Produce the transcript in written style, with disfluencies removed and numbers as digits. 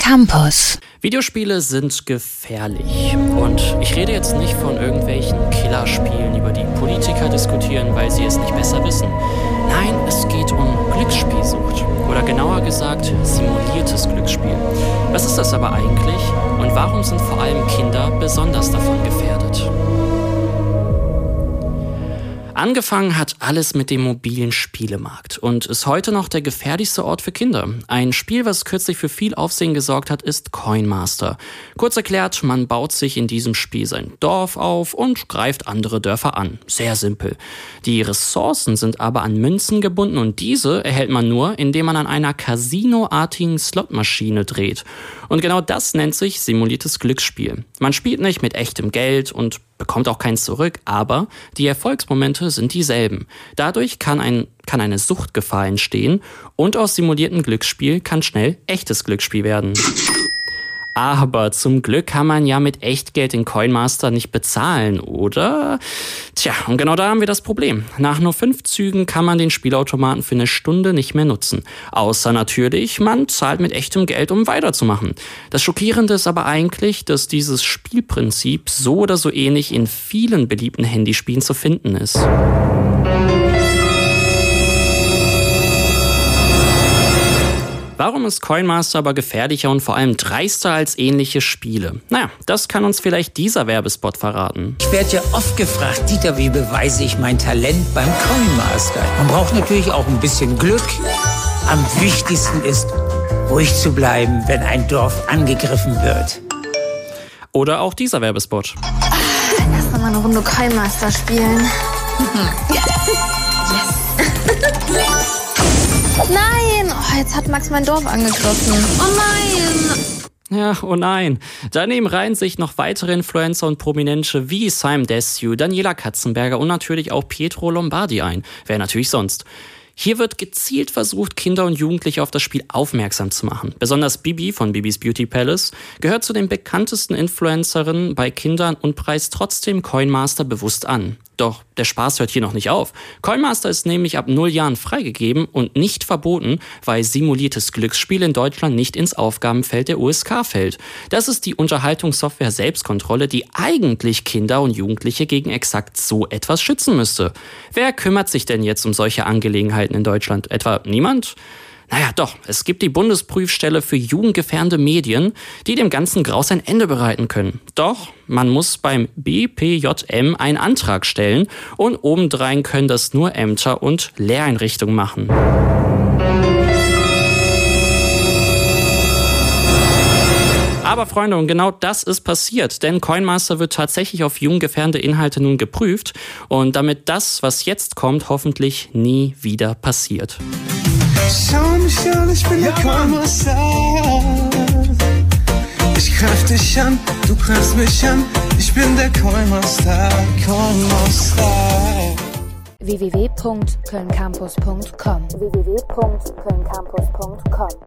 Campus. Videospiele sind gefährlich. Und ich rede jetzt nicht von irgendwelchen Killerspielen, über die Politiker diskutieren, weil sie es nicht besser wissen. Nein, es geht um Glücksspielsucht. Oder genauer gesagt, simuliertes Glücksspiel. Was ist das aber eigentlich? Und warum sind vor allem Kinder besonders davon gefährdet? Angefangen hat alles mit dem mobilen Spielemarkt und ist heute noch der gefährlichste Ort für Kinder. Ein Spiel, was kürzlich für viel Aufsehen gesorgt hat, ist Coin Master. Kurz erklärt, man baut sich in diesem Spiel sein Dorf auf und greift andere Dörfer an. Sehr simpel. Die Ressourcen sind aber an Münzen gebunden und diese erhält man nur, indem man an einer Casino-artigen Slotmaschine dreht. Und genau das nennt sich simuliertes Glücksspiel. Man spielt nicht mit echtem Geld und bekommt auch keins zurück, aber die Erfolgsmomente sind dieselben. Dadurch kann eine Suchtgefahr entstehen und aus simuliertem Glücksspiel kann schnell echtes Glücksspiel werden. Aber zum Glück kann man ja mit Echtgeld in Coin Master nicht bezahlen, oder? Tja, und genau da haben wir das Problem. Nach nur 5 Zügen kann man den Spielautomaten für eine Stunde nicht mehr nutzen. Außer natürlich, man zahlt mit echtem Geld, um weiterzumachen. Das Schockierende ist aber eigentlich, dass dieses Spielprinzip so oder so ähnlich in vielen beliebten Handyspielen zu finden ist. Warum ist Coin Master aber gefährlicher und vor allem dreister als ähnliche Spiele? Naja, das kann uns vielleicht dieser Werbespot verraten. Ich werde ja oft gefragt, Dieter, wie beweise ich mein Talent beim Coin Master? Man braucht natürlich auch ein bisschen Glück. Am wichtigsten ist, ruhig zu bleiben, wenn ein Dorf angegriffen wird. Oder auch dieser Werbespot. Lass noch mal eine Runde Coin Master spielen. Yes! Nein! Oh, jetzt hat Max mein Dorf angegriffen. Oh nein! Ja, oh nein. Daneben reihen sich noch weitere Influencer und Prominente wie Simon Desue, Daniela Katzenberger und natürlich auch Pietro Lombardi ein. Wer natürlich sonst. Hier wird gezielt versucht, Kinder und Jugendliche auf das Spiel aufmerksam zu machen. Besonders Bibi von Bibis Beauty Palace gehört zu den bekanntesten Influencerinnen bei Kindern und preist trotzdem Coin Master bewusst an. Doch der Spaß hört hier noch nicht auf. Coin Master ist nämlich ab 0 Jahren freigegeben und nicht verboten, weil simuliertes Glücksspiel in Deutschland nicht ins Aufgabenfeld der USK fällt. Das ist die Unterhaltungssoftware Selbstkontrolle, die eigentlich Kinder und Jugendliche gegen exakt so etwas schützen müsste. Wer kümmert sich denn jetzt um solche Angelegenheiten in Deutschland? Etwa niemand? Naja, doch, es gibt die Bundesprüfstelle für jugendgefährdende Medien, die dem ganzen Graus ein Ende bereiten können. Doch man muss beim BPJM einen Antrag stellen und obendrein können das nur Ämter und Lehreinrichtungen machen. Aber Freunde, und genau das ist passiert, denn Coin Master wird tatsächlich auf jugendgefährdende Inhalte nun geprüft und damit das, was jetzt kommt, hoffentlich nie wieder passiert. Schau mich an, ich bin der Coin Master. Ich greif dich an, du greifst mich an. Ich bin der Coin Master, Coin Master. www.kölncampus.com